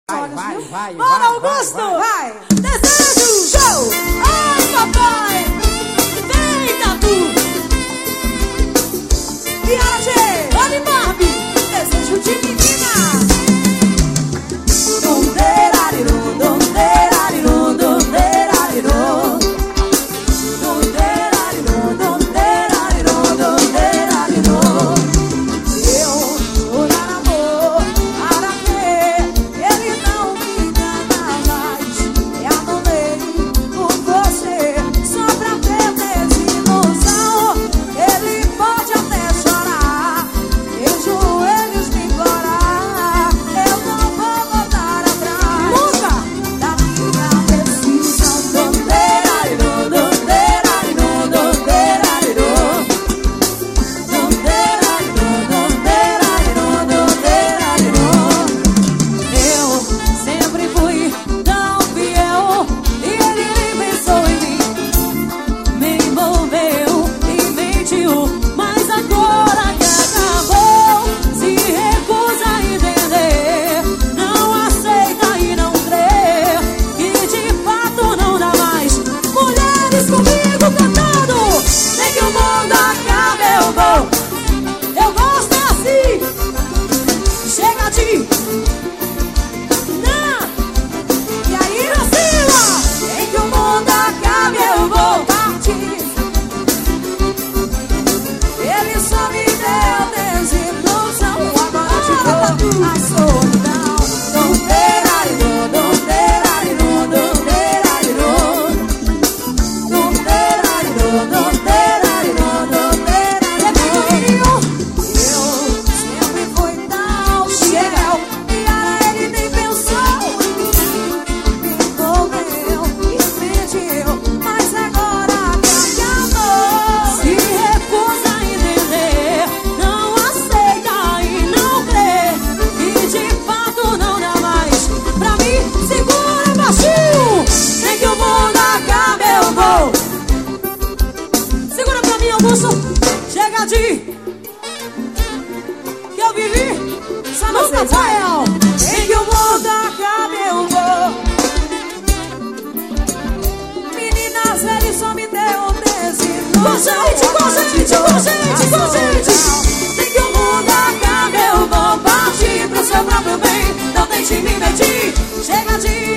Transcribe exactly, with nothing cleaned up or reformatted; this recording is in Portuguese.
Vai, vai, vai, Bora, vai, Augusto! vai, vai. Desejo! Show! Ai, papai! Vem, Tatu! E a G! Olha, Barbie! Desejo de menina! Dum-derariru, dum-derariru, dum-derariru. Dum-derariru, dum-derariru, dum-derariru. Eu vou dar amor para que ele não me engana mais. Eu amei por você só pra ter desilusão. Ele pode até chorar, meus joelhos me implorar. Eu não vou voltar atrás. Nunca! Da minha decisão. Dum-derariru, dum-derariru, dum-derariru. Eu sempre fui tão fiel e ele nem pensou em mim. Me envolveu e mentiu, mas agora que acabou, se recusa a entender, não aceita e não crê, que de fato não dá mais. Mulheres comigo cantando, nem que o mundo acabe eu vou. Eu gosto assim. Chega de não. E aí, Rosila? Nem que o mundo acabe eu vou partir. Ele só me deu desilusão. Agora te dou a solidão. Dum-derariru, dum-derariru, dum-derariru. Dum-derariru, dum-derariru, dum-derariru. Eu sempre fui tão fiel e a ele nem pensou em mim. Me envolveu e mentiu, mas agora que acabou, se recusa a entender, não aceita e não crê, que de fato não dá mais. Pra mim, segura baixinho, nem que o mundo acabe eu vou. Segura pra mim, Augusto. Chega de que eu vivi só nunca Rafael. Em que o mundo acabe eu vou. Meninas, ele só me deu desilusão. Com gente, com gente, com gente, com gente. Em que o mundo acabe eu vou partir pro seu próprio bem. Não tente me mentir. Chega de